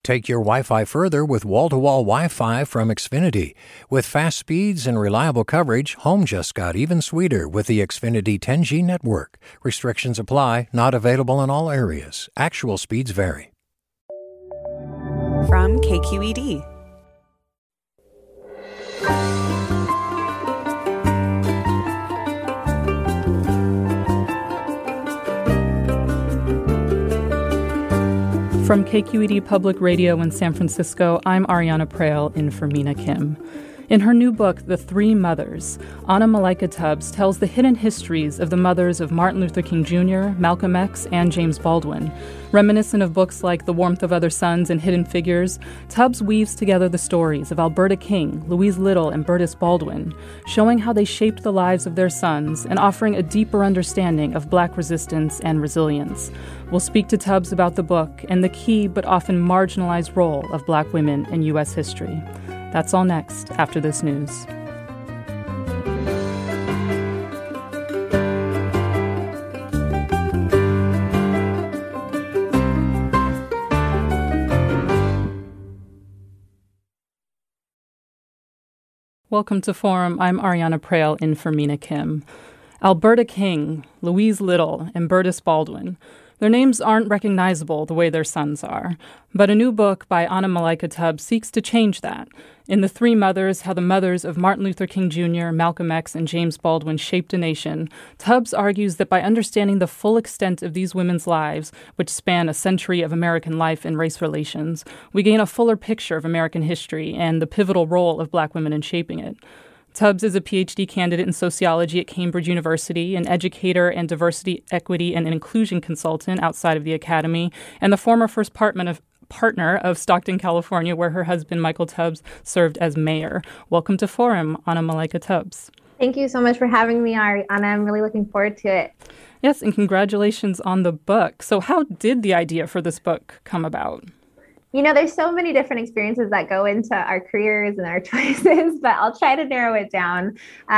Take your Wi-Fi further with wall-to-wall Wi-Fi from Xfinity. With fast speeds and reliable coverage, home just got even sweeter with the Xfinity 10G network. Restrictions apply, not available in all areas. Actual speeds vary. From KQED. From KQED Public Radio in San Francisco, I'm Ariana Proehl in for Mina Kim. In her new book, The Three Mothers, Anna Malaika Tubbs tells the hidden histories of the mothers of Martin Luther King Jr., Malcolm X, and James Baldwin. Reminiscent of books like The Warmth of Other Suns and Hidden Figures, Tubbs weaves together the stories of Alberta King, Louise Little, and Bertus Baldwin, showing how they shaped the lives of their sons and offering a deeper understanding of Black resistance and resilience. We'll speak to Tubbs about the book and the key but often marginalized role of Black women in U.S. history. That's all next, after this news. Welcome to Forum. I'm Ariana Proehl in for Mina Kim. Alberta King, Louise Little, and Bertus Baldwin. Their names aren't recognizable the way their sons are. But a new book by Anna Malaika Tubbs seeks to change that. In The Three Mothers, How the Mothers of Martin Luther King Jr., Malcolm X, and James Baldwin Shaped a Nation, Tubbs argues that by understanding the full extent of these women's lives, which span a century of American life and race relations, we gain a fuller picture of American history and the pivotal role of Black women in shaping it. Tubbs is a PhD candidate in sociology at Cambridge University, an educator and diversity, equity, and inclusion consultant outside of the academy, and the former first partner of Stockton, California, where her husband, Michael Tubbs, served as mayor. Welcome to Forum, Anna Malaika Tubbs. Thank you so much for having me, Ariana. I'm really looking forward to it. Yes, and congratulations on the book. So how did the idea for this book come about? You know, there's so many different experiences that go into our careers and our choices, but I'll try to narrow it down.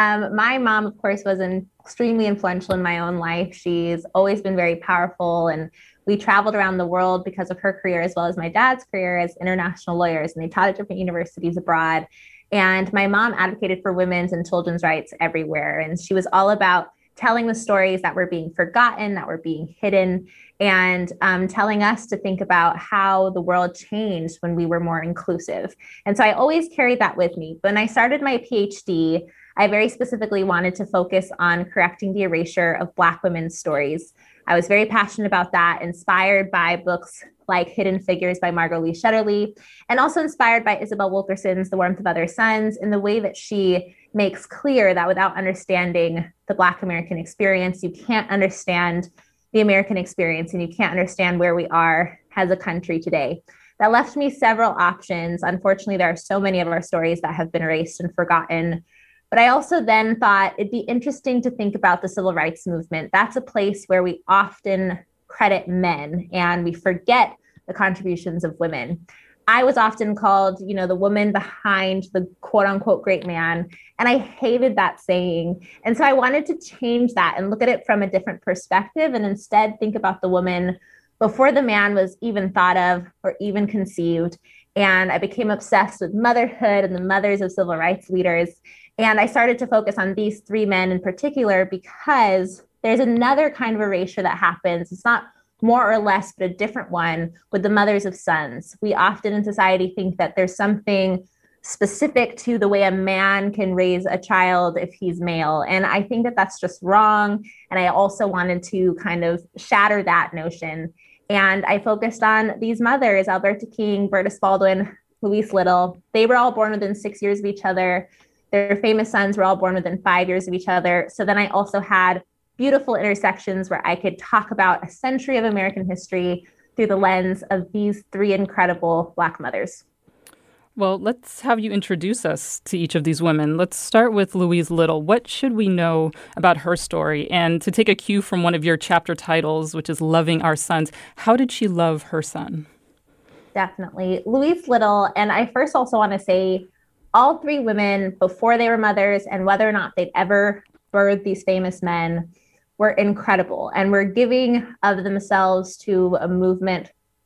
My mom, of course, was extremely influential in my own life. She's always been very powerful, and we traveled around the world because of her career, as well as my dad's career as international lawyers, and they taught at different universities abroad. And my mom advocated for women's and children's rights everywhere, and she was all about telling the stories that were being forgotten, that were being hidden, and telling us to think about how the world changed when we were more inclusive. And so I always carried that with me. When I started my PhD, I very specifically wanted to focus on correcting the erasure of Black women's stories. I was very passionate about that, inspired by books like Hidden Figures by Margot Lee Shetterly, and also inspired by Isabel Wilkerson's The Warmth of Other Suns, in the way that she makes clear that without understanding the Black American experience, you can't understand the American experience, and you can't understand where we are as a country today. That left me several options. Unfortunately, there are so many of our stories that have been erased and forgotten. But I also then thought it'd be interesting to think about the civil rights movement. That's a place where we often credit men and we forget the contributions of women. I was often called, the woman behind the quote unquote great man. And I hated that saying. And so I wanted to change that and look at it from a different perspective, and instead think about the woman before the man was even thought of or even conceived. And I became obsessed with motherhood and the mothers of civil rights leaders. And I started to focus on these three men in particular because there's another kind of erasure that happens. It's not more or less, but a different one with the mothers of sons. We often in society think that there's something specific to the way a man can raise a child if he's male. And I think that that's just wrong. And I also wanted to kind of shatter that notion. And I focused on these mothers, Alberta King, Bertus Baldwin, Louise Little. They were all born within 6 years of each other. Their famous sons were all born within 5 years of each other. So then I also had beautiful intersections where I could talk about a century of American history through the lens of these three incredible Black mothers. Well, let's have you introduce us to each of these women. Let's start with Louise Little. What should we know about her story? And to take a cue from one of your chapter titles, which is Loving Our Sons, how did she love her son? Definitely. Louise Little, and I first also want to say all three women, before they were mothers and whether or not they'd ever birthed these famous men, were incredible and were giving of themselves to a movement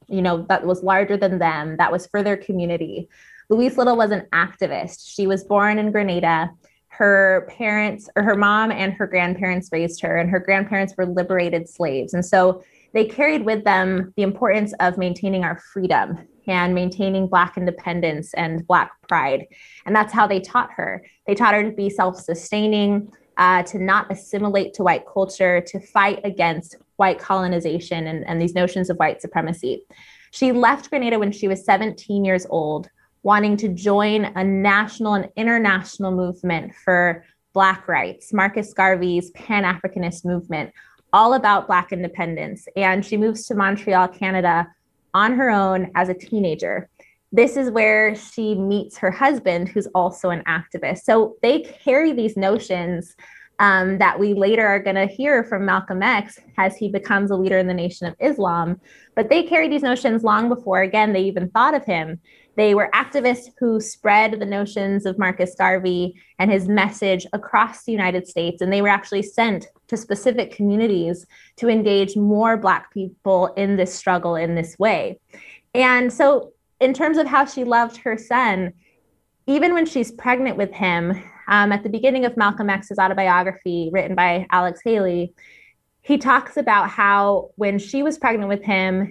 that was larger than them, that was for their community. Louise Little was an activist. She was born in Grenada. Her parents, or her mom and her grandparents raised her, and her grandparents were liberated slaves. And so they carried with them the importance of maintaining our freedom and maintaining Black independence and Black pride. And that's how they taught her. They taught her to be self-sustaining, to not assimilate to white culture, to fight against white colonization and these notions of white supremacy. She left Grenada when she was 17 years old, wanting to join a national and international movement for Black rights, Marcus Garvey's Pan-Africanist movement, all about Black independence. And she moves to Montreal, Canada on her own as a teenager. This is where she meets her husband, who's also an activist. So they carry these notions that we later are going to hear from Malcolm X as he becomes a leader in the Nation of Islam. But they carry these notions long before, again, they even thought of him. They were activists who spread the notions of Marcus Garvey and his message across the United States. And they were actually sent to specific communities to engage more Black people in this struggle in this way. And so in terms of how she loved her son, even when she's pregnant with him, at the beginning of Malcolm X's autobiography written by Alex Haley, he talks about how when she was pregnant with him,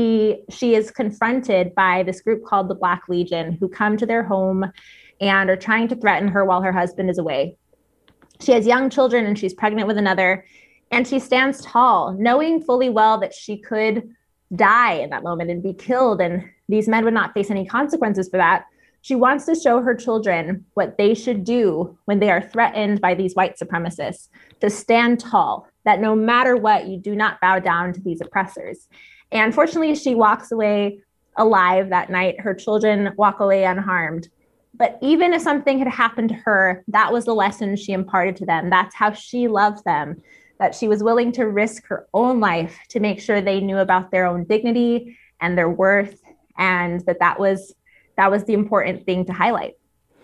she is confronted by this group called the Black Legion, who come to their home and are trying to threaten her while her husband is away. She has young children and she's pregnant with another, and she stands tall, knowing fully well that she could die in that moment and be killed, and these men would not face any consequences for that. She wants to show her children what they should do when they are threatened by these white supremacists, to stand tall, that no matter what, you do not bow down to these oppressors. And fortunately, she walks away alive that night. Her children walk away unharmed. But even if something had happened to her, that was the lesson she imparted to them. That's how she loved them, that she was willing to risk her own life to make sure they knew about their own dignity and their worth, and that was the important thing to highlight.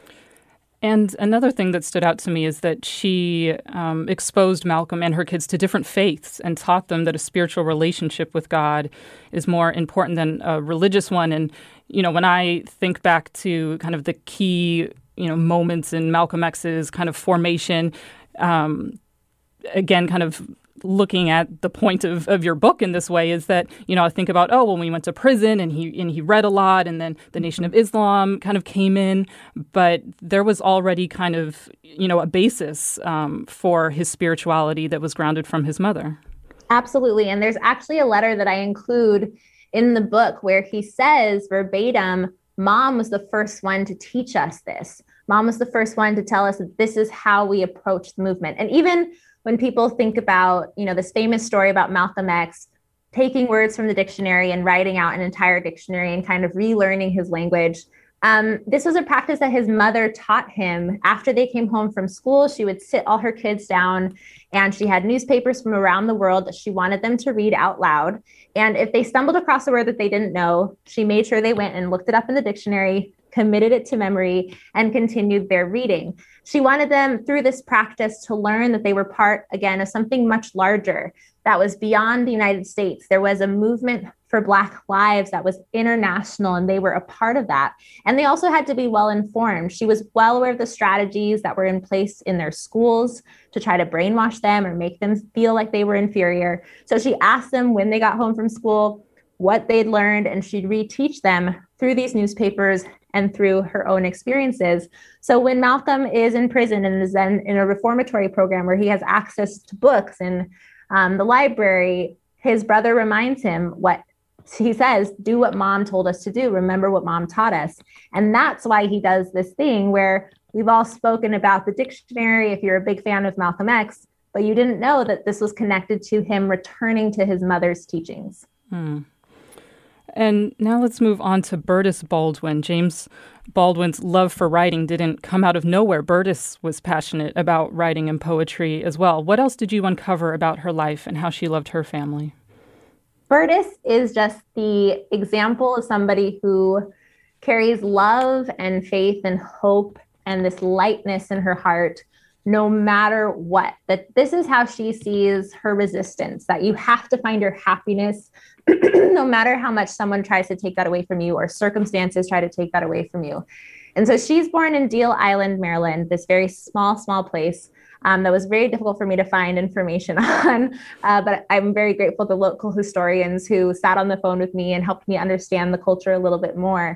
And another thing that stood out to me is that she exposed Malcolm and her kids to different faiths and taught them that a spiritual relationship with God is more important than a religious one. And, when I think back to kind of the key, moments in Malcolm X's kind of formation, again, kind of looking at the point of your book in this way is that, I think about, when we went to prison and he read a lot, and then the Nation of Islam kind of came in, but there was already kind of, a basis for his spirituality that was grounded from his mother. Absolutely. And there's actually a letter that I include in the book where he says verbatim, Mom was the first one to teach us this. Mom was the first one to tell us that this is how we approach the movement. And even when people think about, this famous story about Malcolm X taking words from the dictionary and writing out an entire dictionary and kind of relearning his language, this was a practice that his mother taught him. After they came home from school, she would sit all her kids down, and she had newspapers from around the world that she wanted them to read out loud. And if they stumbled across a word that they didn't know, she made sure they went and looked it up in the dictionary, committed it to memory, and continued their reading. She wanted them, through this practice, to learn that they were part, again, of something much larger that was beyond the United States. There was a movement for Black lives that was international, and they were a part of that. And they also had to be well informed. She was well aware of the strategies that were in place in their schools to try to brainwash them or make them feel like they were inferior. So she asked them when they got home from school what they'd learned, and she'd reteach them through these newspapers and through her own experiences. So when Malcolm is in prison and is then in a reformatory program where he has access to books in the library, his brother reminds him what he says, do what Mom told us to do. Remember what Mom taught us. And that's why he does this thing where we've all spoken about the dictionary, if you're a big fan of Malcolm X, but you didn't know that this was connected to him returning to his mother's teachings. And now let's move on to Bertis Baldwin. James Baldwin's love for writing didn't come out of nowhere. Bertis was passionate about writing and poetry as well. What else did you uncover about her life and how she loved her family? Bertis is just the example of somebody who carries love and faith and hope and this lightness in her heart no matter what, that this is how she sees her resistance, that you have to find your happiness no matter how much someone tries to take that away from you or circumstances try to take that away from you. And so she's born in Deal Island, Maryland, this very small place that was very difficult for me to find information on. But I'm very grateful to local historians who sat on the phone with me and helped me understand the culture a little bit more.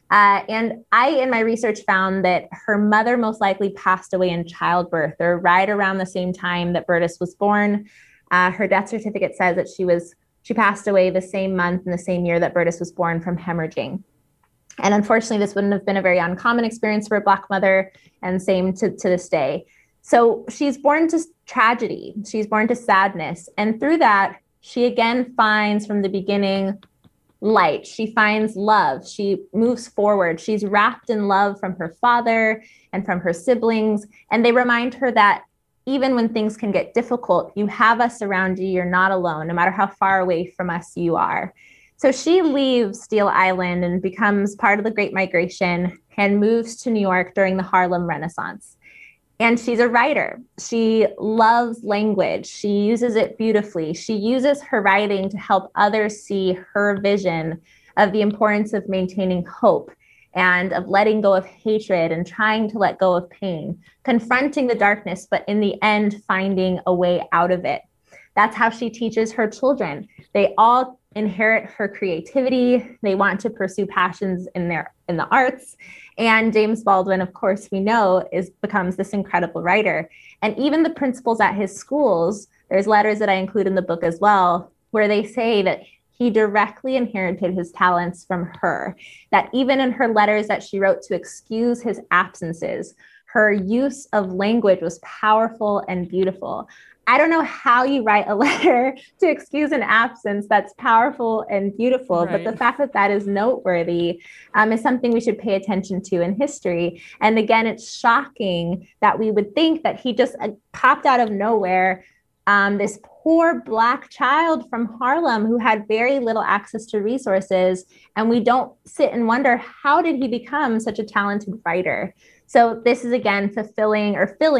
And I, in my research, found that her mother most likely passed away in childbirth, or right around the same time that Bertus was born. Her death certificate says that she passed away the same month and the same year that Bertus was born from hemorrhaging. And unfortunately, this wouldn't have been a very uncommon experience for a Black mother, and same to this day. So she's born to tragedy. She's born to sadness. And through that, she again finds from the beginning light. She finds love. She moves forward. She's wrapped in love from her father and from her siblings. And they remind her that even when things can get difficult, you have us around you. You're not alone, no matter how far away from us you are. So she leaves Deal Island and becomes part of the Great Migration and moves to New York during the Harlem Renaissance. And she's a writer. She loves language. She uses it beautifully. She uses her writing to help others see her vision of the importance of maintaining hope and of letting go of hatred and trying to let go of pain, confronting the darkness, but in the end, finding a way out of it. That's how she teaches her children. They all inherit her creativity. They want to pursue passions in the arts. And James Baldwin, of course, we know becomes this incredible writer. And even the principals at his schools, there's letters that I include in the book as well, where they say that he directly inherited his talents from her, that even in her letters that she wrote to excuse his absences, her use of language was powerful and beautiful. I don't know how you write a letter to excuse an absence that's powerful and beautiful, right. But the fact that that is noteworthy is something we should pay attention to in history. And again, it's shocking that we would think that he just popped out of nowhere, this poor Black child from Harlem who had very little access to resources. And we don't sit and wonder, how did he become such a talented writer? So this is, again, filling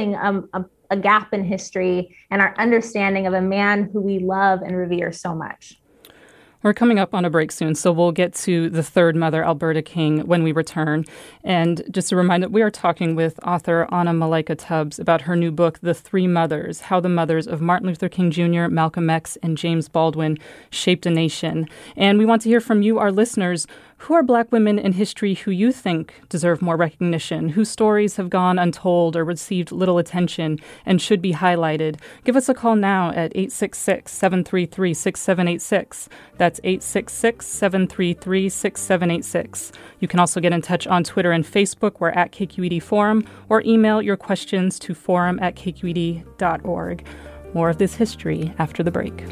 a gap in history and our understanding of a man who we love and revere so much. We're coming up on a break soon, so we'll get to the third mother, Alberta King, when we return. And just a reminder, we are talking with author Anna Malaika Tubbs about her new book, The Three Mothers, How the Mothers of Martin Luther King Jr., Malcolm X, and James Baldwin Shaped a Nation. And we want to hear from you, our listeners. Who are Black women in history who you think deserve more recognition, whose stories have gone untold or received little attention and should be highlighted? Give us a call now at 866-733-6786. That's 866-733-6786. You can also get in touch on Twitter and Facebook. We're at KQED Forum, or email your questions to forum@kqed.org. More of this history after the break.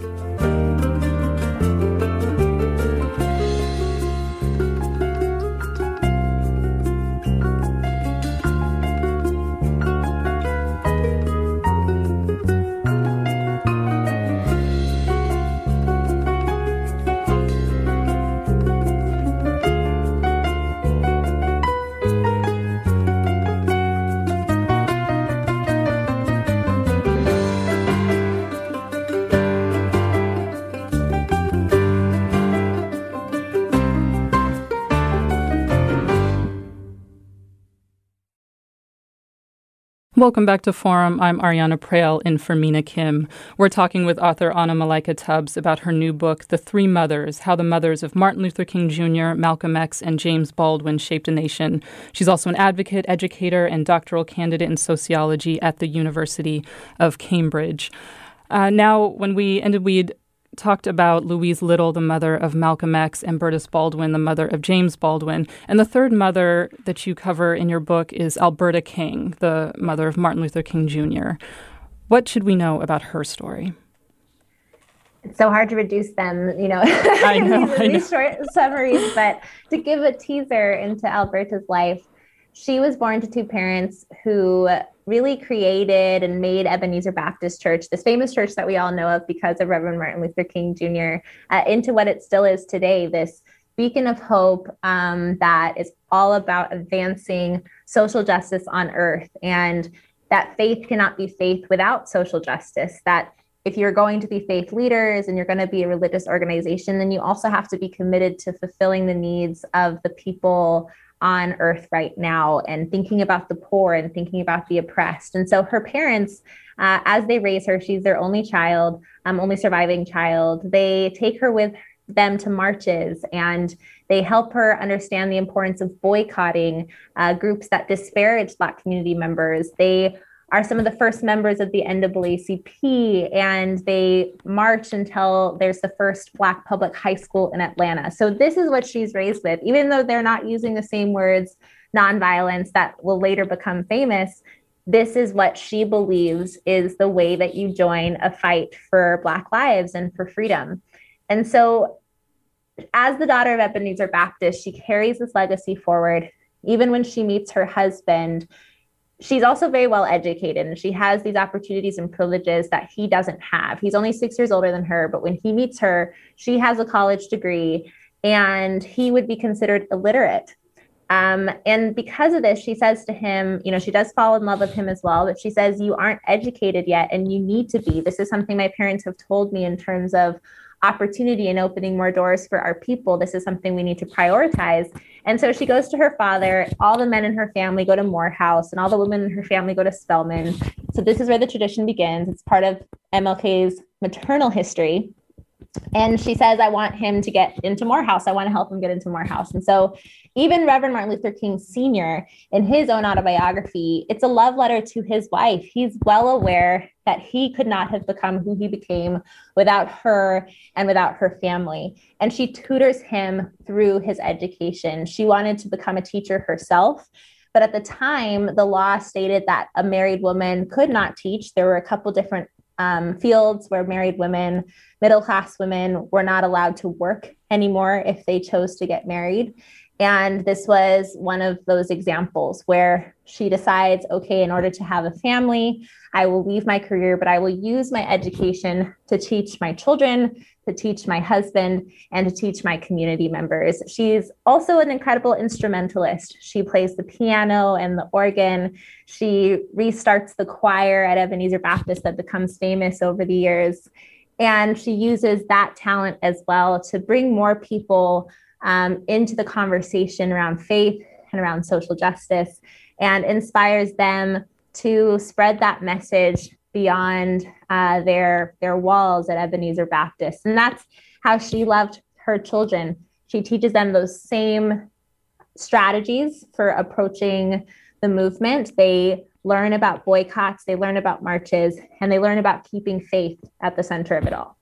Welcome back to Forum. I'm Ariana Prale in for Mina Kim. We're talking with author Anna Malaika Tubbs about her new book, The Three Mothers, How the Mothers of Martin Luther King Jr., Malcolm X, and James Baldwin Shaped a Nation. She's also an advocate, educator, and doctoral candidate in sociology at the University of Cambridge. Now, when we ended, we'd talked about Louise Little, the mother of Malcolm X, and Bertus Baldwin, the mother of James Baldwin. And the third mother that you cover in your book is Alberta King, the mother of Martin Luther King Jr. What should we know about her story? It's so hard to reduce them, I know. these short summaries, but to give a teaser into Alberta's life, she was born to two parents who really created and made Ebenezer Baptist Church, this famous church that we all know of because of Reverend Martin Luther King Jr., into what it still is today, this beacon of hope that is all about advancing social justice on earth. And that faith cannot be faith without social justice, that if you're going to be faith leaders and you're going to be a religious organization, then you also have to be committed to fulfilling the needs of the people on earth right now and thinking about the poor and thinking about the oppressed. And so her parents, as they raise her, she's their only child, only surviving child. They take her with them to marches and they help her understand the importance of boycotting groups that disparage Black community members. They are some of the first members of the NAACP, and they march until there's the first Black public high school in Atlanta. So this is what she's raised with, even though they're not using the same words, nonviolence, that will later become famous. This is what she believes is the way that you join a fight for Black lives and for freedom. And so as the daughter of Ebenezer Baptist, she carries this legacy forward. Even when she meets her husband, she's also very well educated and she has these opportunities and privileges that he doesn't have. He's only 6 years older than her, but when he meets her, she has a college degree and he would be considered illiterate. And because of this, she says to him, she does fall in love with him as well, but she says, you aren't educated yet and you need to be. This is something my parents have told me in terms of opportunity and opening more doors for our people. This is something we need to prioritize. And so she goes to her father. All the men in her family go to Morehouse and all the women in her family go to Spelman. So this is where the tradition begins. It's part of MLK's maternal history. And she says, I want him to get into Morehouse. I want to help him get into Morehouse. And so even Reverend Martin Luther King Sr., in his own autobiography, it's a love letter to his wife. He's well aware that he could not have become who he became without her and without her family. And she tutors him through his education. She wanted to become a teacher herself. But at the time, the law stated that a married woman could not teach. There were a couple different fields where married women, middle-class women, were not allowed to work anymore if they chose to get married. And this was one of those examples where she decides, okay, in order to have a family, I will leave my career, but I will use my education to teach my children, to teach my husband, and to teach my community members. She's also an incredible instrumentalist. She plays the piano and the organ. She restarts the choir at Ebenezer Baptist that becomes famous over the years. And she uses that talent as well to bring more people into the conversation around faith and around social justice, and inspires them to spread that message beyond their walls at Ebenezer Baptist. And that's how she loved her children. She teaches them those same strategies for approaching the movement. They learn about boycotts, they learn about marches, and they learn about keeping faith at the center of it all.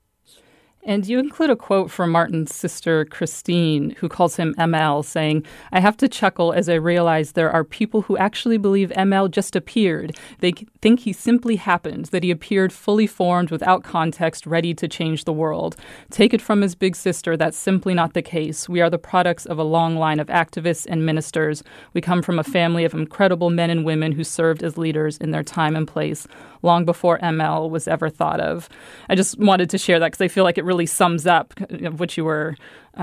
And you include a quote from Martin's sister, Christine, who calls him ML, saying, I have to chuckle as I realize there are people who actually believe ML just appeared. They think he simply happened, that he appeared fully formed without context, ready to change the world. Take it from his big sister, that's simply not the case. We are the products of a long line of activists and ministers. We come from a family of incredible men and women who served as leaders in their time and place, long before ML was ever thought of. I just wanted to share that because I feel like it really sums up what you were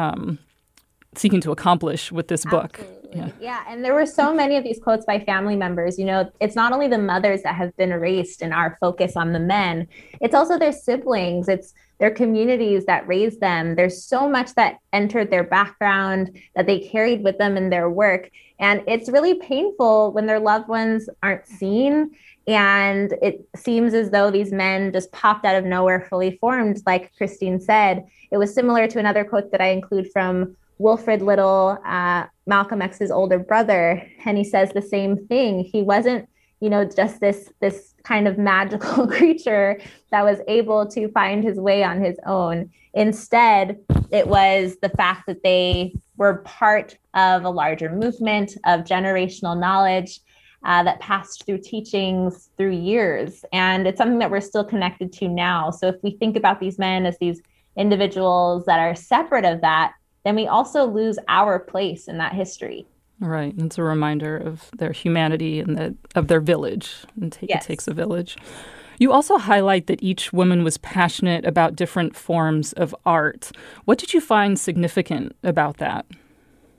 seeking to accomplish with this book. Yeah. And there were so many of these quotes by family members. It's not only the mothers that have been erased in our focus on the men, it's also their siblings. It's their communities that raised them. There's so much that entered their background that they carried with them in their work. And it's really painful when their loved ones aren't seen. And it seems as though these men just popped out of nowhere fully formed, like Christine said. It was similar to another quote that I include from Wilfred Little, Malcolm X's older brother. And he says the same thing. He wasn't, just this kind of magical creature that was able to find his way on his own. Instead, it was the fact that they were part of a larger movement of generational knowledge that passed through teachings through years. And it's something that we're still connected to now. So if we think about these men as these individuals that are separate of that, then we also lose our place in that history. Right. And it's a reminder of their humanity and of their village. And It takes a village. You also highlight that each woman was passionate about different forms of art. What did you find significant about that?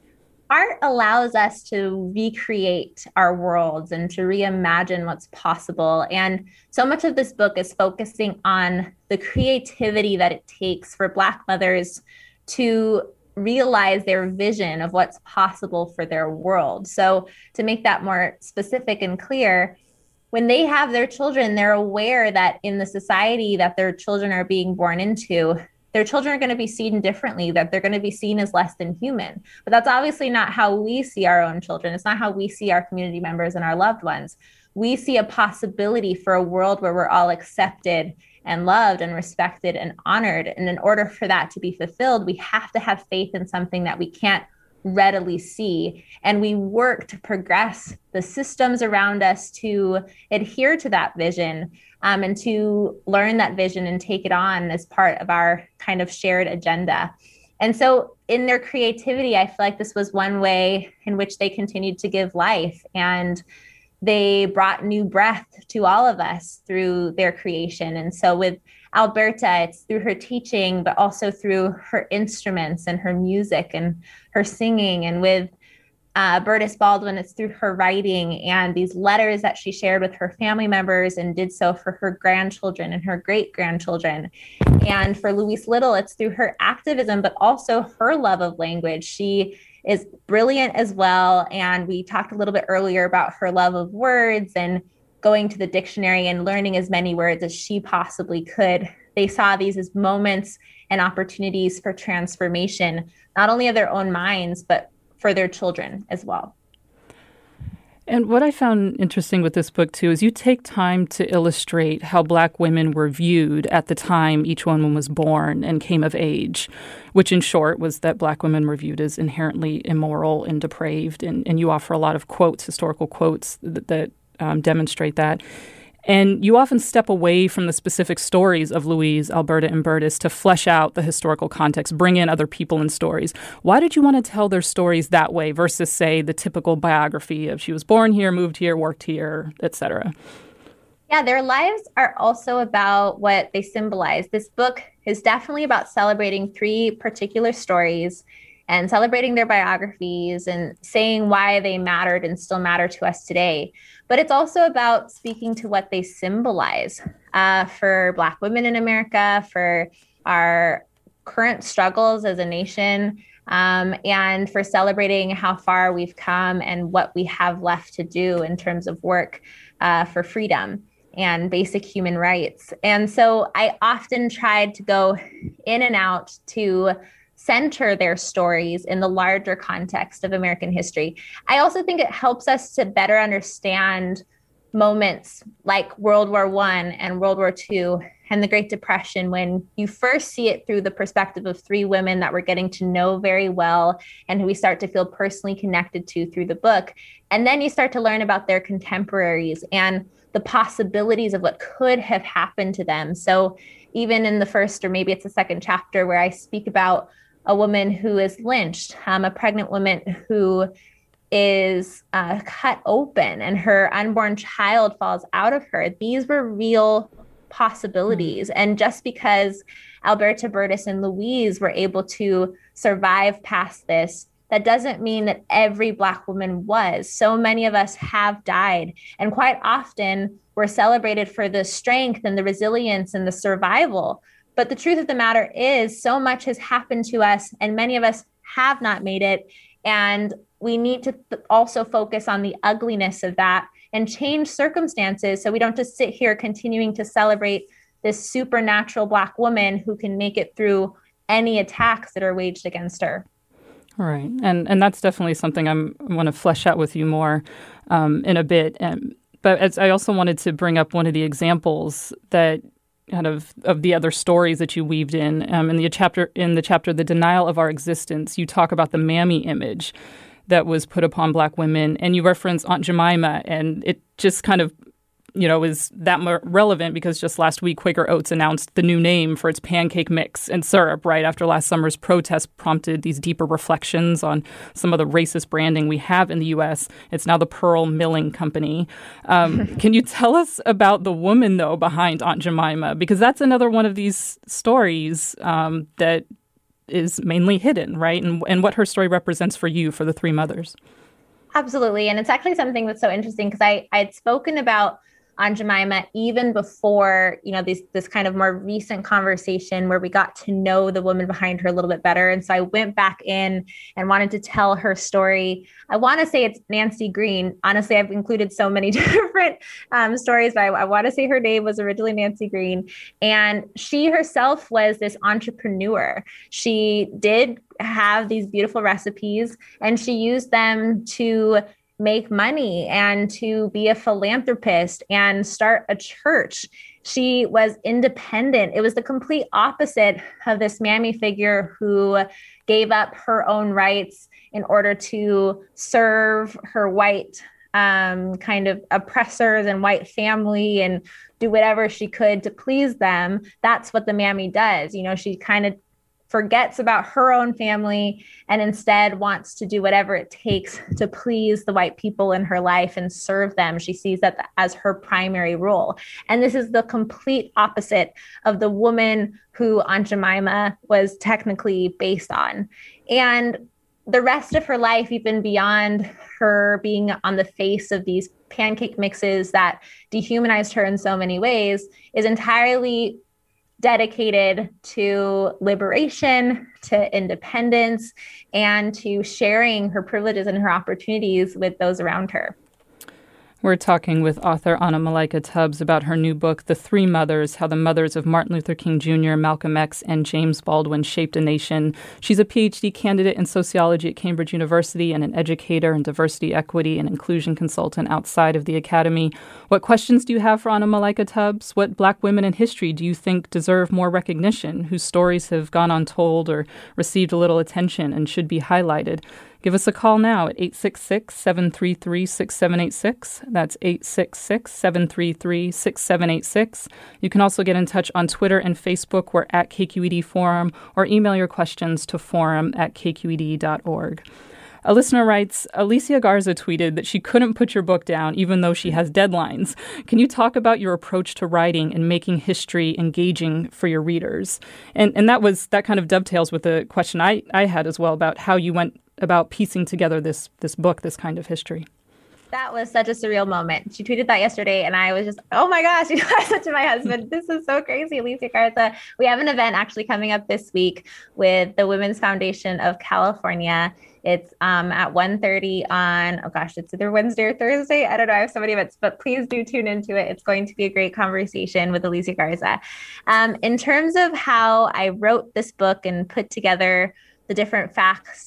art allows us to recreate our worlds and to reimagine what's possible. And so much of this book is focusing on the creativity that it takes for Black mothers to realize their vision of what's possible for their world. So to make that more specific and clear, when they have their children, they're aware that in the society that their children are being born into, their children are going to be seen differently, that they're going to be seen as less than human. But that's obviously not how we see our own children. It's not how we see our community members and our loved ones. We see a possibility for a world where we're all accepted and loved and respected and honored. And in order for that to be fulfilled, we have to have faith in something that we can't readily see. And we work to progress the systems around us to adhere to that vision, and to learn that vision and take it on as part of our kind of shared agenda. And so in their creativity, I feel like this was one way in which they continued to give life, and they brought new breath to all of us through their creation. And so with Alberta, it's through her teaching, but also through her instruments and her music and her singing. And with Burdess Baldwin, it's through her writing and these letters that she shared with her family members and did so for her grandchildren and her great-grandchildren. And for Louise Little, it's through her activism, but also her love of language. She is brilliant as well. And we talked a little bit earlier about her love of words and going to the dictionary and learning as many words as she possibly could. They saw these as moments and opportunities for transformation, not only of their own minds, but for their children as well. And what I found interesting with this book, too, is you take time to illustrate how Black women were viewed at the time each one was born and came of age, which in short was that Black women were viewed as inherently immoral and depraved. And you offer a lot of quotes, historical quotes that demonstrate that. And you often step away from the specific stories of Louise, Alberta, and Burdess to flesh out the historical context, bring in other people and stories. Why did you want to tell their stories that way versus, say, the typical biography of she was born here, moved here, worked here, etc.? Yeah, their lives are also about what they symbolize. This book is definitely about celebrating three particular stories and celebrating their biographies and saying why they mattered and still matter to us today. But it's also about speaking to what they symbolize for Black women in America, for our current struggles as a nation, and for celebrating how far we've come and what we have left to do in terms of work for freedom and basic human rights. And so I often tried to go in and out to center their stories in the larger context of American history. I also think it helps us to better understand moments like World War I and World War II and the Great Depression, when you first see it through the perspective of three women that we're getting to know very well and who we start to feel personally connected to through the book. And then you start to learn about their contemporaries and the possibilities of what could have happened to them. So even in the first, or maybe it's the second chapter, where I speak about a woman who is lynched, a pregnant woman who is cut open and her unborn child falls out of her. These were real possibilities. And just because Alberta, Burdess, and Louise were able to survive past this, that doesn't mean that every Black woman was. So many of us have died. And quite often we're celebrated for the strength and the resilience and the survival. But the truth of the matter is so much has happened to us and many of us have not made it. And we need to also focus on the ugliness of that and change circumstances so we don't just sit here continuing to celebrate this supernatural Black woman who can make it through any attacks that are waged against her. Right. And that's definitely something I want to flesh out with you more in a bit. But I also wanted to bring up one of the examples that kind of the other stories that you weaved in the chapter, The Denial of Our Existence. You talk about the mammy image that was put upon Black women, and you reference Aunt Jemima, and it just kind of, is that more relevant because just last week Quaker Oats announced the new name for its pancake mix and syrup, right after last summer's protests prompted these deeper reflections on some of the racist branding we have in the U.S. It's now the Pearl Milling Company. Can you tell us about the woman, though, behind Aunt Jemima? Because that's another one of these stories that is mainly hidden, right? And what her story represents for you, for the three mothers. Absolutely. And it's actually something that's so interesting because I had spoken about Aunt Jemima even before, this kind of more recent conversation where we got to know the woman behind her a little bit better. And so I went back in and wanted to tell her story. I want to say it's Nancy Green. Honestly, I've included so many different stories, but I want to say her name was originally Nancy Green. And she herself was this entrepreneur. She did have these beautiful recipes and she used them to make money and to be a philanthropist and start a church. She was independent. It was the complete opposite of this mammy figure who gave up her own rights in order to serve her white kind of oppressors and white family and do whatever she could to please them. That's what the mammy does. She kind of forgets about her own family and instead wants to do whatever it takes to please the white people in her life and serve them. She sees that as her primary role. And this is the complete opposite of the woman who Aunt Jemima was technically based on. And the rest of her life, even beyond her being on the face of these pancake mixes that dehumanized her in so many ways, is entirely dedicated to liberation, to independence, and to sharing her privileges and her opportunities with those around her. We're talking with author Anna Malaika Tubbs about her new book, The Three Mothers, How the Mothers of Martin Luther King Jr., Malcolm X, and James Baldwin Shaped a Nation. She's a PhD candidate in sociology at Cambridge University and an educator and diversity, equity, and inclusion consultant outside of the academy. What questions do you have for Anna Malaika Tubbs? What Black women in history do you think deserve more recognition, whose stories have gone untold or received a little attention and should be highlighted? Give us a call now at 866-733-6786. That's 866-733-6786. You can also get in touch on Twitter and Facebook. We're at KQED Forum, or email your questions to forum@kqed.org. A listener writes, Alicia Garza tweeted that she couldn't put your book down even though she has deadlines. Can you talk about your approach to writing and making history engaging for your readers? And that kind of dovetails with the question I had as well about how you went about piecing together this book, this kind of history. That was such a surreal moment. She tweeted that yesterday, and I was just, oh my gosh, I said to my husband, this is so crazy, Alicia Garza. We have an event actually coming up this week with the Women's Foundation of California. It's at 1:30 on, it's either Wednesday or Thursday. I don't know. I have so many events, but please do tune into it. It's going to be a great conversation with Alicia Garza. In terms of how I wrote this book and put together the different facts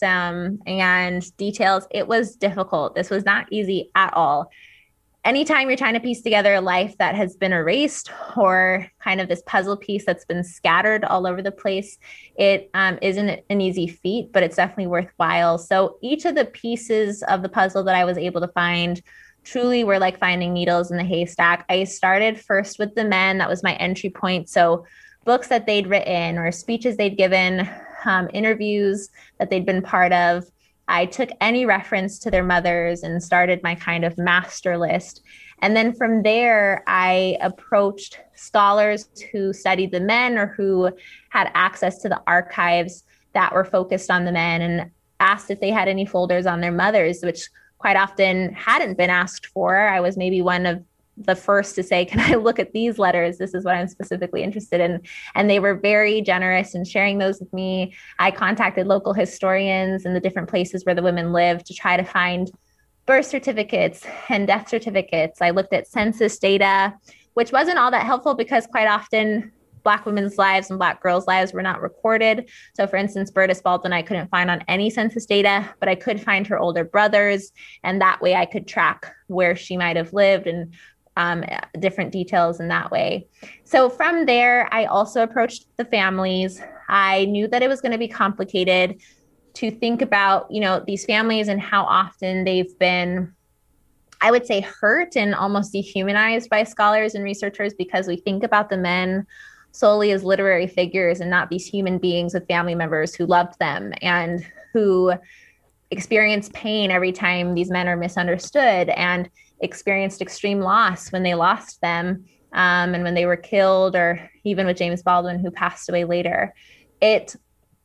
and details, it was difficult. This was not easy at all. Anytime you're trying to piece together a life that has been erased or kind of this puzzle piece that's been scattered all over the place, it isn't an easy feat, but it's definitely worthwhile. So each of the pieces of the puzzle that I was able to find truly were like finding needles in the haystack. I started first with the men. That was my entry point. So books that they'd written or speeches they'd given, interviews that they'd been part of. I took any reference to their mothers and started my kind of master list. And then from there, I approached scholars who studied the men or who had access to the archives that were focused on the men and asked if they had any folders on their mothers, which quite often hadn't been asked for. I was maybe one of the first to say, can I look at these letters? This is what I'm specifically interested in. And they were very generous in sharing those with me. I contacted local historians in the different places where the women lived to try to find birth certificates and death certificates. I looked at census data, which wasn't all that helpful because quite often Black women's lives and Black girls' lives were not recorded. So for instance, Berta Spalding, I couldn't find on any census data, but I could find her older brothers. And that way I could track where she might have lived and different details in that way. So from there, I also approached the families. I knew that it was going to be complicated to think about, these families and how often they've been, I would say, hurt and almost dehumanized by scholars and researchers because we think about the men solely as literary figures and not these human beings with family members who loved them and who experience pain every time these men are misunderstood and experienced extreme loss when they lost them and when they were killed, or even with James Baldwin, who passed away later. It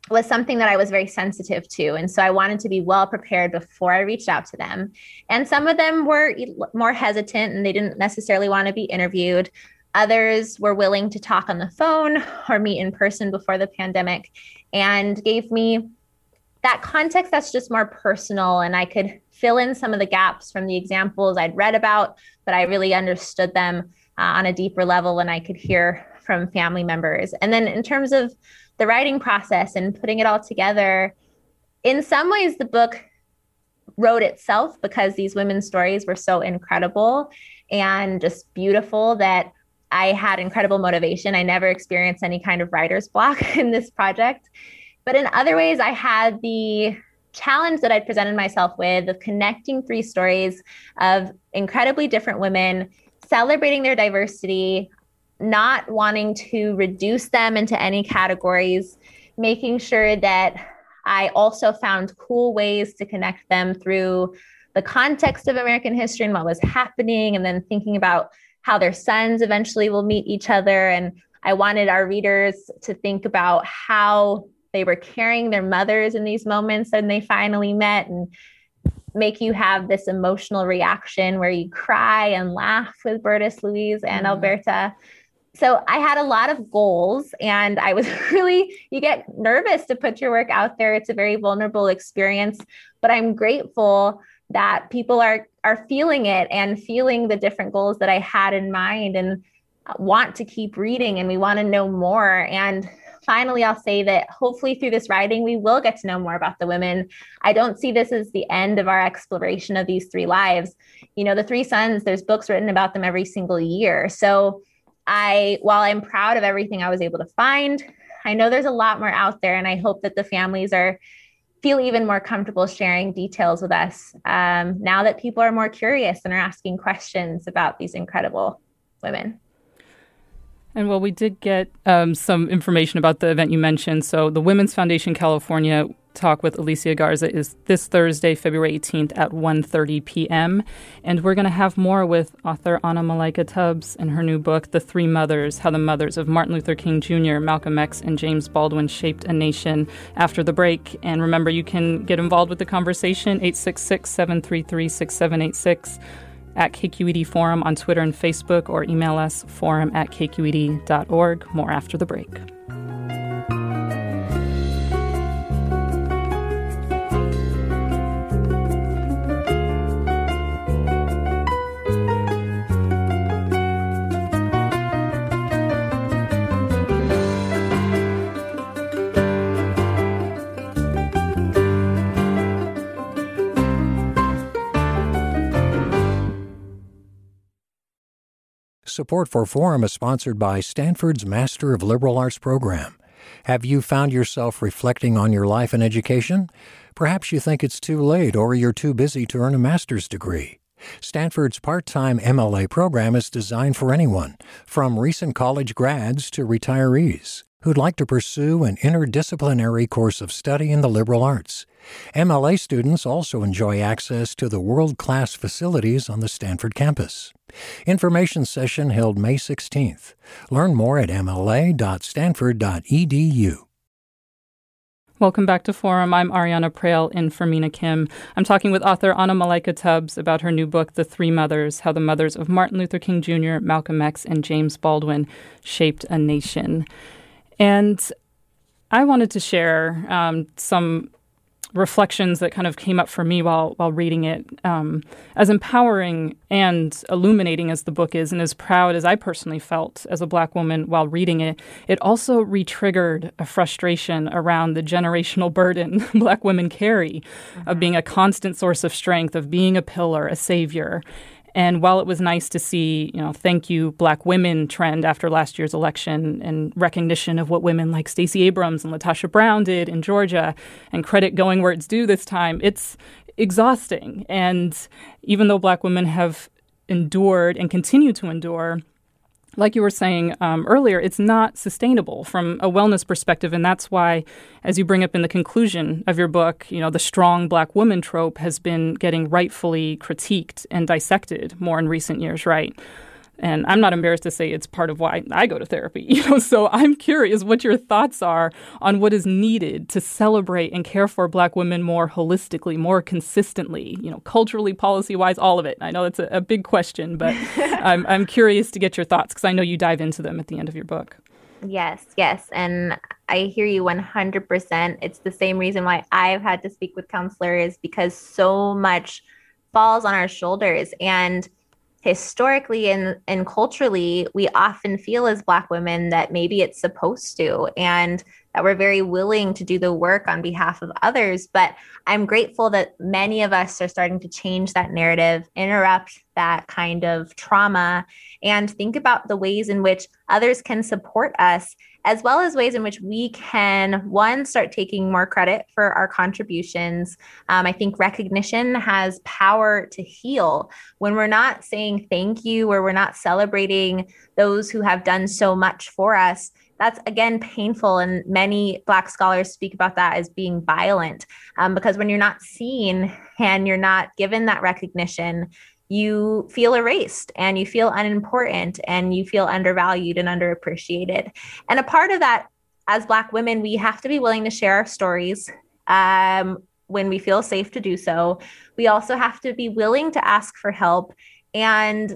was something that I was very sensitive to. And so I wanted to be well prepared before I reached out to them. And some of them were more hesitant and they didn't necessarily want to be interviewed. Others were willing to talk on the phone or meet in person before the pandemic and gave me that context that's just more personal. And I could fill in some of the gaps from the examples I'd read about, but I really understood them on a deeper level when I could hear from family members. And then in terms of the writing process and putting it all together, in some ways, the book wrote itself because these women's stories were so incredible and just beautiful that I had incredible motivation. I never experienced any kind of writer's block in this project. But in other ways, I had the challenge that I'd presented myself with of connecting 3 stories of incredibly different women, celebrating their diversity, not wanting to reduce them into any categories, making sure that I also found cool ways to connect them through the context of American history and what was happening, and then thinking about how their sons eventually will meet each other. And I wanted our readers to think about how they were carrying their mothers in these moments when they finally met, and make you have this emotional reaction where you cry and laugh with Bertus, Louise, and Alberta. So I had a lot of goals, and I was you get nervous to put your work out there. It's a very vulnerable experience, but I'm grateful that people are feeling it and feeling the different goals that I had in mind and want to keep reading, and we want to know more. And finally, I'll say that hopefully through this writing, we will get to know more about the women. I don't see this as the end of our exploration of these 3 lives. You know, the 3 sons, there's books written about them every single year. So while I'm proud of everything I was able to find, I know there's a lot more out there, and I hope that the families feel even more comfortable sharing details with us now that people are more curious and are asking questions about these incredible women. And well, we did get some information about the event you mentioned. So the Women's Foundation California talk with Alicia Garza is this Thursday, February 18th at 1:30 p.m. And we're going to have more with author Anna Malaika Tubbs and her new book, The Three Mothers, How the Mothers of Martin Luther King Jr., Malcolm X, and James Baldwin Shaped a Nation, after the break. And remember, you can get involved with the conversation, 866-733-6786, at KQED Forum on Twitter and Facebook, or email us forum@kqed.org. More after the break. Support for Forum is sponsored by Stanford's Master of Liberal Arts program. Have you found yourself reflecting on your life and education? Perhaps you think it's too late or you're too busy to earn a master's degree. Stanford's part-time MLA program is designed for anyone, from recent college grads to retirees, who'd like to pursue an interdisciplinary course of study in the liberal arts. MLA students also enjoy access to the world-class facilities on the Stanford campus. Information session held May 16th. Learn more at mla.stanford.edu. Welcome back to Forum. I'm Ariana Prael in for Mina Kim. I'm talking with author Anna Malaika Tubbs about her new book, The Three Mothers, How the Mothers of Martin Luther King Jr., Malcolm X, and James Baldwin Shaped a Nation. And I wanted to share some reflections that kind of came up for me while reading it. As empowering and illuminating as the book is, and as proud as I personally felt as a Black woman while reading it, it also re-triggered a frustration around the generational burden Black women carry of being a constant source of strength, of being a pillar, a savior. And while it was nice to see, thank you, Black women trend after last year's election and recognition of what women like Stacey Abrams and LaTosha Brown did in Georgia, and credit going where it's due this time, it's exhausting. And even though Black women have endured and continue to endure, like you were saying earlier, it's not sustainable from a wellness perspective. And that's why, as you bring up in the conclusion of your book, the strong Black woman trope has been getting rightfully critiqued and dissected more in recent years, right? And I'm not embarrassed to say it's part of why I go to therapy. So I'm curious what your thoughts are on what is needed to celebrate and care for Black women more holistically, more consistently, culturally, policy-wise, all of it. I know it's a big question, but I'm curious to get your thoughts because I know you dive into them at the end of your book. Yes. And I hear you 100%. It's the same reason why I've had to speak with counselors, because so much falls on our shoulders. And historically and culturally, we often feel as Black women that maybe it's supposed to, and that we're very willing to do the work on behalf of others. But I'm grateful that many of us are starting to change that narrative, interrupt that kind of trauma, and think about the ways in which others can support us, as well as ways in which we can, one, start taking more credit for our contributions. I think recognition has power to heal. When we're not saying thank you, or we're not celebrating those who have done so much for us, that's, again, painful. And many Black scholars speak about that as being violent, because when you're not seen and you're not given that recognition, you feel erased and you feel unimportant and you feel undervalued and underappreciated. And a part of that, as Black women, we have to be willing to share our stories when we feel safe to do so. We also have to be willing to ask for help. And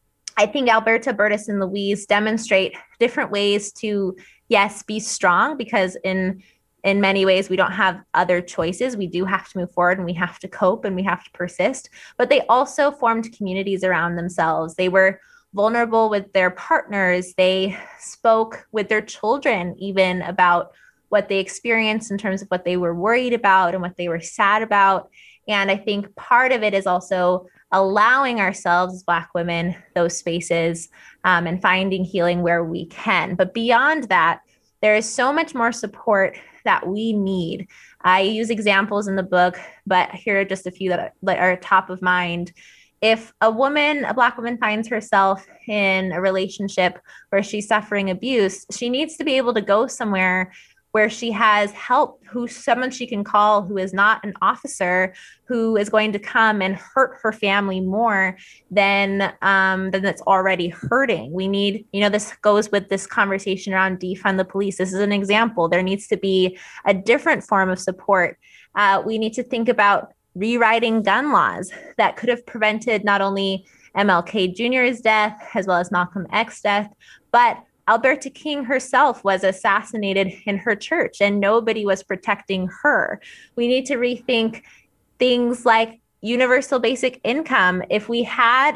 I think Alberta, Bertus, and Louise demonstrate different ways to, yes, be strong, because in many ways, we don't have other choices. We do have to move forward, and we have to cope, and we have to persist. But they also formed communities around themselves. They were vulnerable with their partners. They spoke with their children even about what they experienced in terms of what they were worried about and what they were sad about. And I think part of it is also allowing ourselves as Black women those spaces, and finding healing where we can. But beyond that, there is so much more support that we need. I use examples in the book, but here are just a few that are top of mind. If a Black woman finds herself in a relationship where she's suffering abuse, she needs to be able to go somewhere where she has help, someone she can call who is not an officer, who is going to come and hurt her family more than it's already hurting. We need, this goes with this conversation around defund the police. This is an example. There needs to be a different form of support. We need to think about rewriting gun laws that could have prevented not only MLK Jr.'s death, as well as Malcolm X's death, but Alberta King herself was assassinated in her church, and nobody was protecting her. We need to rethink things like universal basic income. If we had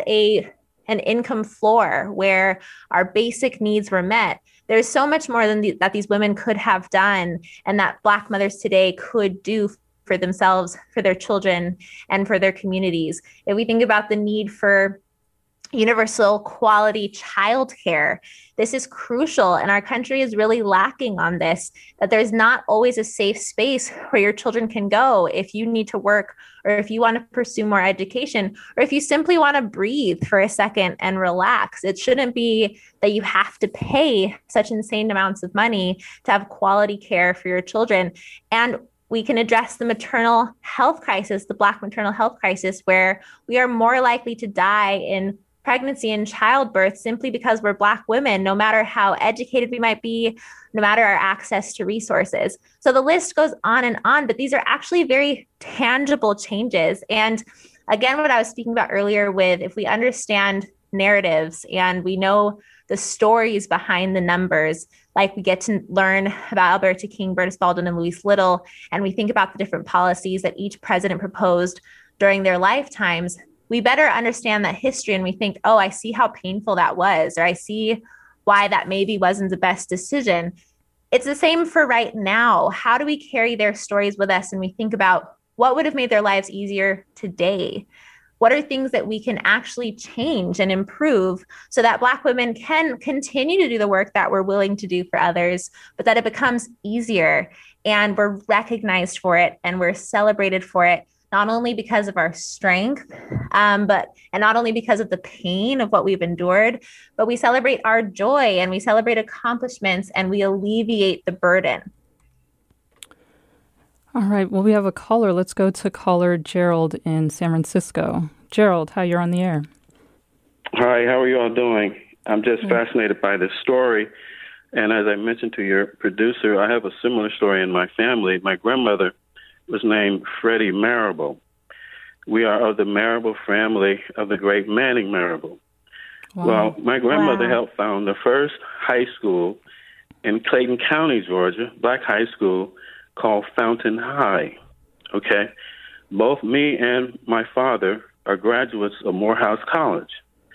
an income floor where our basic needs were met, there's so much more that these women could have done, and that Black mothers today could do for themselves, for their children, and for their communities. If we think about the need for universal quality childcare, this is crucial, and our country is really lacking on this, that there's not always a safe space where your children can go if you need to work, or if you want to pursue more education, or if you simply want to breathe for a second and relax. It shouldn't be that you have to pay such insane amounts of money to have quality care for your children. And we can address the maternal health crisis, the Black maternal health crisis, where we are more likely to die in pregnancy and childbirth simply because we're Black women, no matter how educated we might be, no matter our access to resources. So the list goes on, but these are actually very tangible changes. And again, what I was speaking about earlier with, if we understand narratives and we know the stories behind the numbers, like we get to learn about Alberta King, Bertus Baldwin, and Louise Little, and we think about the different policies that each president proposed during their lifetimes, we better understand that history, and we think, oh, I see how painful that was, or I see why that maybe wasn't the best decision. It's the same for right now. How do we carry their stories with us, and we think about what would have made their lives easier today? What are things that we can actually change and improve so that Black women can continue to do the work that we're willing to do for others, but that it becomes easier and we're recognized for it and we're celebrated for it, not only because of our strength, and not only because of the pain of what we've endured, but we celebrate our joy and we celebrate accomplishments and we alleviate the burden. All right. Well, we have a caller. Let's go to caller Gerald in San Francisco. Gerald, hi, you're on the air. Hi, how are you all doing? I'm just fascinated by this story. And as I mentioned to your producer, I have a similar story in my family. My grandmother was named Freddie Marable. We are of the Marable family of the great Manning Marable. Wow. Well, my grandmother helped found the first high school in Clayton County, Georgia, black high school called Fountain High. Okay? Both me and my father are graduates of Morehouse College.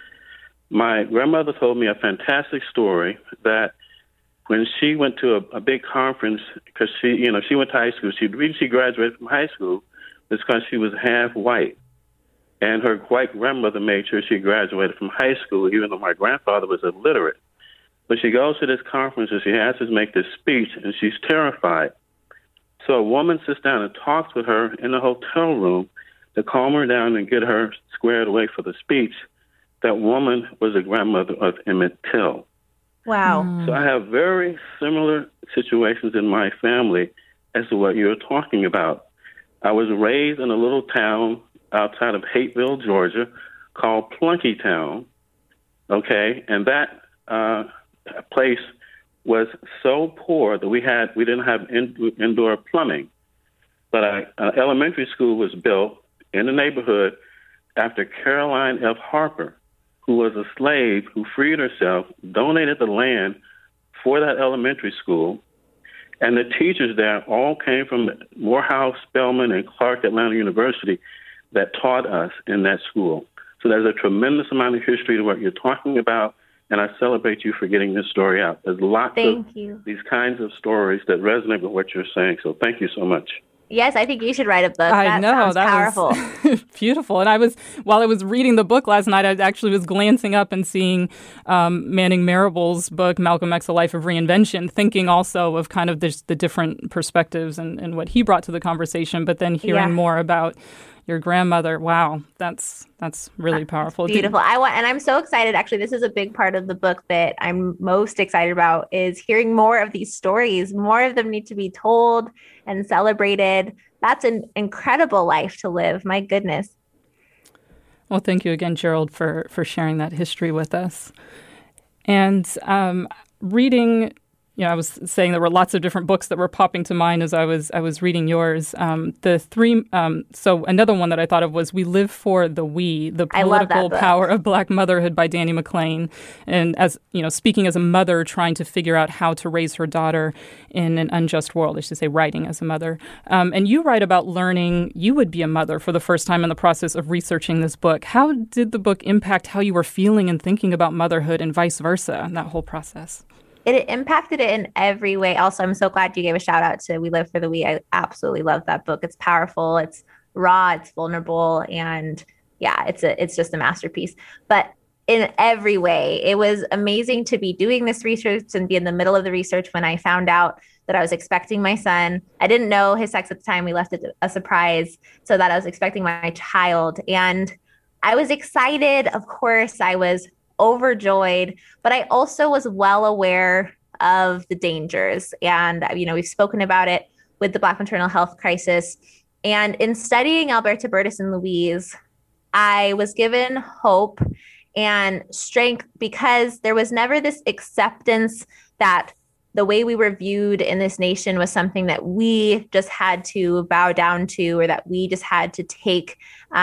My grandmother told me a fantastic story that when she went to a big conference, because she went to high school, the reason she graduated from high school was because she was half white. And her white grandmother made sure she graduated from high school, even though my grandfather was illiterate. But she goes to this conference and she has to make this speech, and she's terrified. So a woman sits down and talks with her in the hotel room to calm her down and get her squared away for the speech. That woman was the grandmother of Emmett Till. Wow. So I have very similar situations in my family as to what you're talking about. I was raised in a little town outside of Hateville, Georgia, called Plunkytown, okay? And that place was so poor that we didn't have indoor plumbing. But an elementary school was built in the neighborhood after Caroline F. Harper, who was a slave who freed herself, donated the land for that elementary school. And the teachers there all came from Morehouse, Spelman, and Clark Atlanta University that taught us in that school. So there's a tremendous amount of history to what you're talking about, and I celebrate you for getting this story out. There's lots of these kinds of stories that resonate with what you're saying, so thank you so much. Yes, I think you should write a book. I know, sounds powerful. Was beautiful. And while I was reading the book last night, I actually was glancing up and seeing Manning Marable's book, Malcolm X, A Life of Reinvention, thinking also of kind of the different perspectives and what he brought to the conversation, but then hearing more about your grandmother. Wow, that's really powerful. Beautiful. And I'm so excited. Actually, this is a big part of the book that I'm most excited about is hearing more of these stories. More of them need to be told and celebrated. That's an incredible life to live. My goodness. Well, thank you again, Gerald, for sharing that history with us. And reading. I was saying there were lots of different books that were popping to mind as I was reading yours. So another one that I thought of was "We Live for the We: The Political Power of Black Motherhood" by Dani McClain. And as speaking as a mother trying to figure out how to raise her daughter in an unjust world, I should say, writing as a mother. And you write about learning you would be a mother for the first time in the process of researching this book. How did the book impact how you were feeling and thinking about motherhood, and vice versa, in that whole process? It impacted it in every way. Also, I'm so glad you gave a shout out to We Live for the We. I absolutely love that book. It's powerful. It's raw. It's vulnerable. And yeah, it's just a masterpiece. But in every way, it was amazing to be doing this research and be in the middle of the research when I found out that I was expecting my son. I didn't know his sex at the time. We left it a surprise so that I was expecting my child. And I was excited. Of course, I was overjoyed, but I also was well aware of the dangers. And, we've spoken about it with the Black maternal health crisis. And in studying Alberta Burtis and Louise, I was given hope and strength because there was never this acceptance that the way we were viewed in this nation was something that we just had to bow down to, or that we just had to take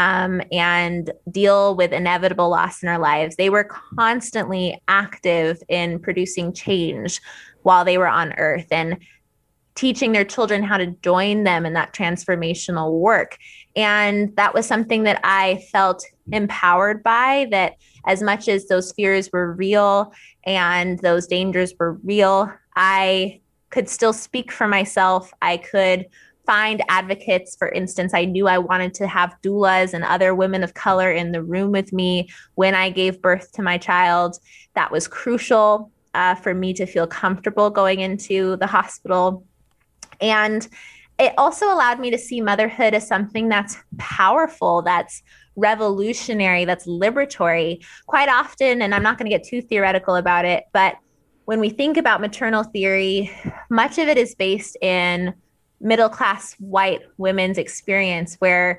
and deal with inevitable loss in our lives. They were constantly active in producing change while they were on earth and teaching their children how to join them in that transformational work. And that was something that I felt empowered by, that as much as those fears were real and those dangers were real, I could still speak for myself. I could find advocates. For instance, I knew I wanted to have doulas and other women of color in the room with me when I gave birth to my child. That was crucial for me to feel comfortable going into the hospital. And it also allowed me to see motherhood as something that's powerful, that's revolutionary, that's liberatory. Quite often, and I'm not going to get too theoretical about it, but when we think about maternal theory, much of it is based in middle-class white women's experience, where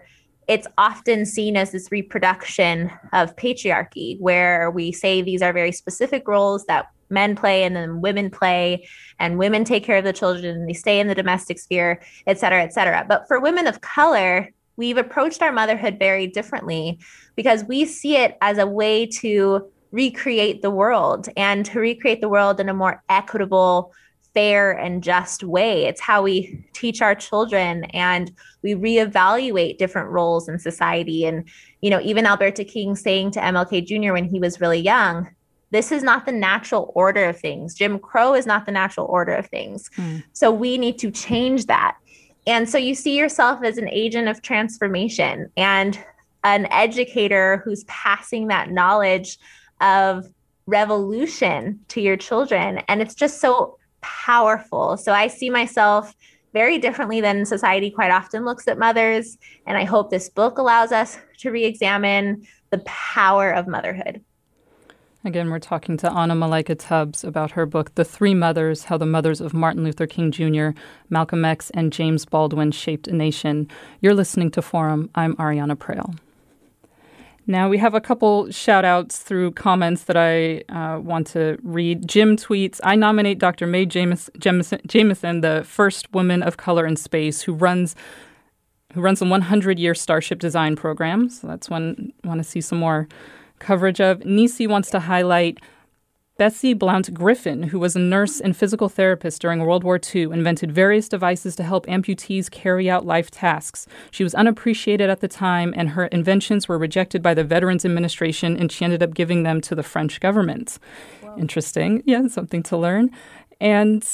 it's often seen as this reproduction of patriarchy, where we say these are very specific roles that men play and then women play, and women take care of the children and they stay in the domestic sphere, et cetera, et cetera. But for women of color, we've approached our motherhood very differently because we see it as a way to recreate the world and to recreate the world in a more equitable, fair, and just way. It's how we teach our children, and we reevaluate different roles in society. And, even Alberta King saying to MLK Jr. when he was really young, this is not the natural order of things. Jim Crow is not the natural order of things. So we need to change that. And so you see yourself as an agent of transformation and an educator who's passing that knowledge of revolution to your children. And it's just so powerful. So I see myself very differently than society quite often looks at mothers. And I hope this book allows us to re-examine the power of motherhood. Again, we're talking to Anna Malaika Tubbs about her book, The Three Mothers, How the Mothers of Martin Luther King Jr., Malcolm X, and James Baldwin Shaped a Nation. You're listening to Forum. I'm Ariana Proehl. Now, we have a couple shout-outs through comments that I want to read. Jim tweets, I nominate Dr. Mae Jemison, the first woman of color in space, who runs the 100-year Starship Design Program. So that's one I want to see some more coverage of. Nisi wants to highlight Bessie Blount Griffin, who was a nurse and physical therapist during World War II, invented various devices to help amputees carry out life tasks. She was unappreciated at the time, and her inventions were rejected by the Veterans Administration, and she ended up giving them to the French government. Wow. Interesting. Yeah, something to learn. And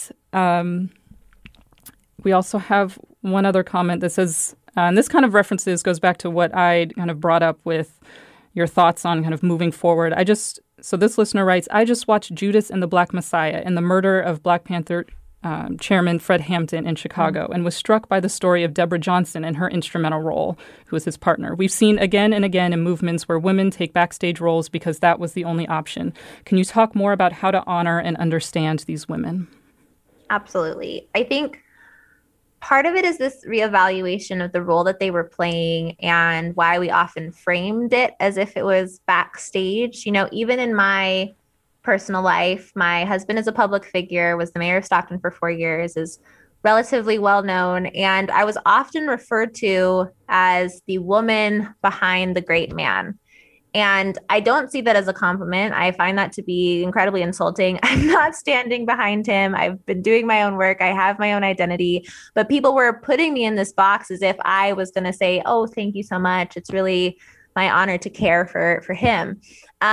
we also have one other comment that says, and this kind of goes back to what I kind of brought up with your thoughts on kind of moving forward. So this listener writes, I just watched Judas and the Black Messiah and the murder of Black Panther chairman Fred Hampton in Chicago and was struck by the story of Deborah Johnson and her instrumental role, who was his partner. We've seen again and again in movements where women take backstage roles because that was the only option. Can you talk more about how to honor and understand these women? Absolutely. I think part of it is this reevaluation of the role that they were playing and why we often framed it as if it was backstage. Even in my personal life, my husband is a public figure, was the mayor of Stockton for 4 years, is relatively well known. And I was often referred to as the woman behind the great man. And I don't see that as a compliment. I find that to be incredibly insulting. I'm not standing behind him. I've been doing my own work. I have my own identity. But people were putting me in this box as if I was going to say, oh, thank you so much. It's really my honor to care for him.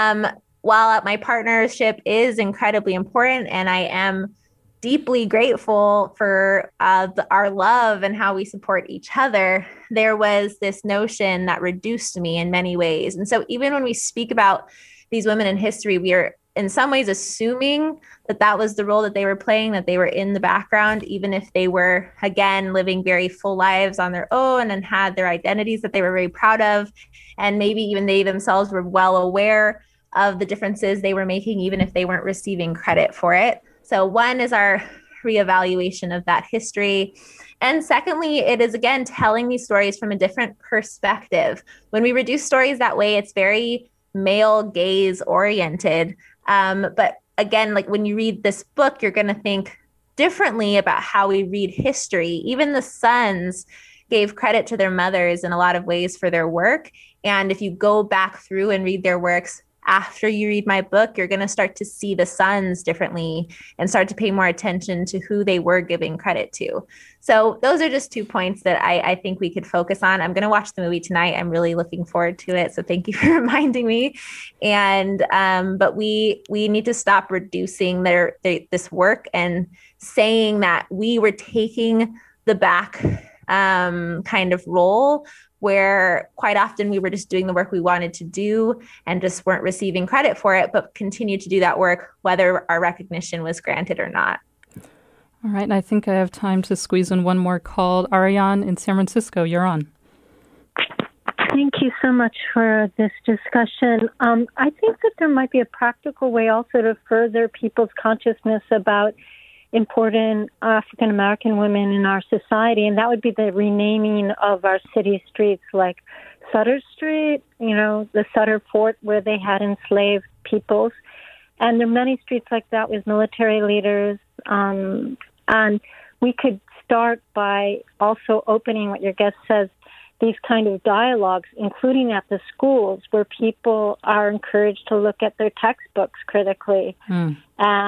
While my partnership is incredibly important, and I am deeply grateful for our love and how we support each other, there was this notion that reduced me in many ways. And so even when we speak about these women in history, we are in some ways assuming that was the role that they were playing, that they were in the background, even if they were, again, living very full lives on their own and had their identities that they were very proud of. And maybe even they themselves were well aware of the differences they were making, even if they weren't receiving credit for it. So one is our reevaluation of that history. And secondly, it is, again, telling these stories from a different perspective. When we reduce stories that way, it's very male gaze oriented. But again, like when you read this book, you're going to think differently about how we read history. Even the sons gave credit to their mothers in a lot of ways for their work. And if you go back through and read their works after you read my book, you're going to start to see the sons differently and start to pay more attention to who they were giving credit to. So those are just 2 points that I think we could focus on. I'm going to watch the movie tonight. I'm really looking forward to it. So thank you for reminding me. And but we need to stop reducing this work and saying that we were taking the back kind of role, where quite often we were just doing the work we wanted to do and just weren't receiving credit for it, but continued to do that work whether our recognition was granted or not. All right, and I think I have time to squeeze in one more call. Ariane in San Francisco, you're on. Thank you so much for this discussion. I think that there might be a practical way also to further people's consciousness about important African American women in our society, and that would be the renaming of our city streets, like Sutter Street, the Sutter Fort where they had enslaved peoples. And there are many streets like that with military leaders. And we could start by also opening what your guest says, these kind of dialogues, including at the schools, where people are encouraged to look at their textbooks critically and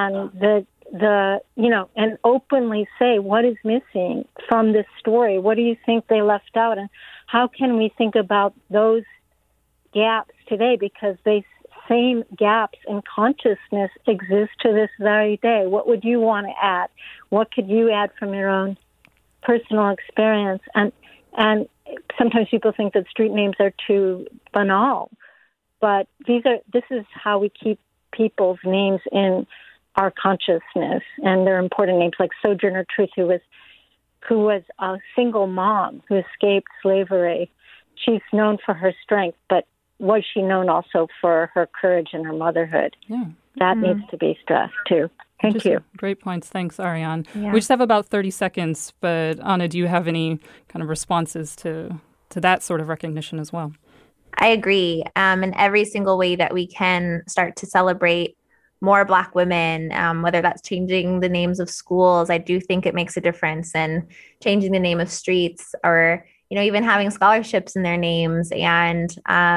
and openly say what is missing from this story. What do you think they left out, and how can we think about those gaps today? Because they same gaps in consciousness exist to this very day. What would you want to add? What could you add from your own personal experience? And sometimes people think that street names are too banal, but this is how we keep people's names in our consciousness, and they're important names like Sojourner Truth, who was a single mom who escaped slavery. She's known for her strength, but was she known also for her courage and her motherhood? Yeah. That needs to be stressed too. Thank you. Great points. Thanks, Ariane. Yeah. We just have about 30 seconds, but Anna, do you have any kind of responses to that sort of recognition as well? I agree. In every single way that we can start to celebrate more Black women, whether that's changing the names of schools, I do think it makes a difference, and changing the name of streets, or even having scholarships in their names. And,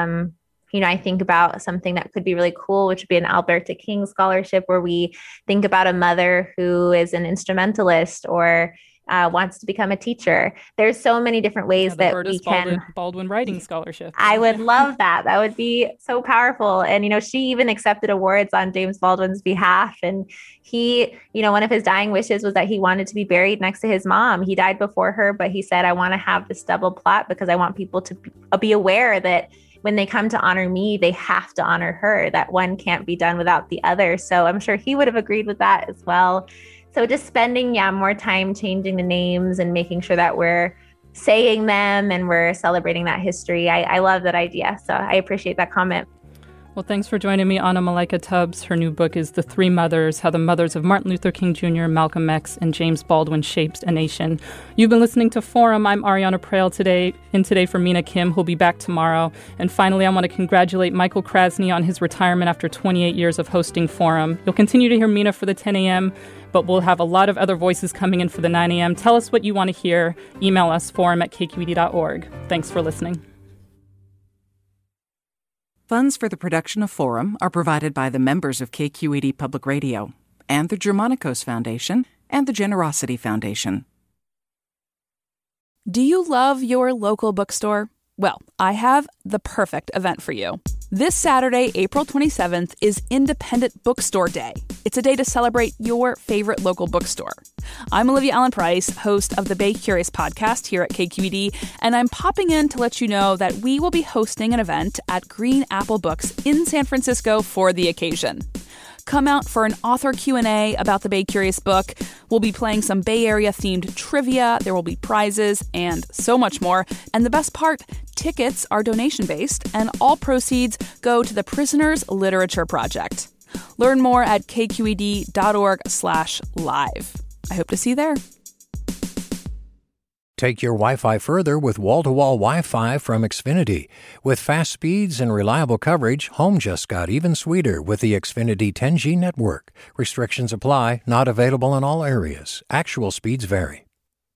I think about something that could be really cool, which would be an Alberta King scholarship, where we think about a mother who is an instrumentalist or wants to become a teacher. There's so many different ways that we can. Baldwin Writing Scholarship. I would love that. That would be so powerful. And, she even accepted awards on James Baldwin's behalf. And he, one of his dying wishes was that he wanted to be buried next to his mom. He died before her, but he said, I want to have this double plot because I want people to be aware that when they come to honor me, they have to honor her, that one can't be done without the other. So I'm sure he would have agreed with that as well. So just spending, more time changing the names and making sure that we're saying them and we're celebrating that history. I love that idea. So I appreciate that comment. Well, thanks for joining me, Anna Malaika Tubbs. Her new book is The Three Mothers, How the Mothers of Martin Luther King Jr., Malcolm X, and James Baldwin Shaped a Nation. You've been listening to Forum. I'm Ariana Prail today for Mina Kim, who'll be back tomorrow. And finally, I want to congratulate Michael Krasny on his retirement after 28 years of hosting Forum. You'll continue to hear Mina for the 10 a.m., but we'll have a lot of other voices coming in for the 9 a.m. Tell us what you want to hear. Email us, forum@kqed.org. Thanks for listening. Funds for the production of Forum are provided by the members of KQED Public Radio and the Germanicos Foundation and the Generosity Foundation. Do you love your local bookstore? Well, I have the perfect event for you. This Saturday, April 27th, is Independent Bookstore Day. It's a day to celebrate your favorite local bookstore. I'm Olivia Allen Price, host of the Bay Curious podcast here at KQED, and I'm popping in to let you know that we will be hosting an event at Green Apple Books in San Francisco for the occasion. Come out for an author Q&A about the Bay Curious book. We'll be playing some Bay Area-themed trivia. There will be prizes and so much more. And the best part, tickets are donation-based, and all proceeds go to the Prisoners Literature Project. Learn more at kqed.org/live. I hope to see you there. Take your Wi-Fi further with wall-to-wall Wi-Fi from Xfinity. With fast speeds and reliable coverage, home just got even sweeter with the Xfinity 10G network. Restrictions apply, not available in all areas. Actual speeds vary.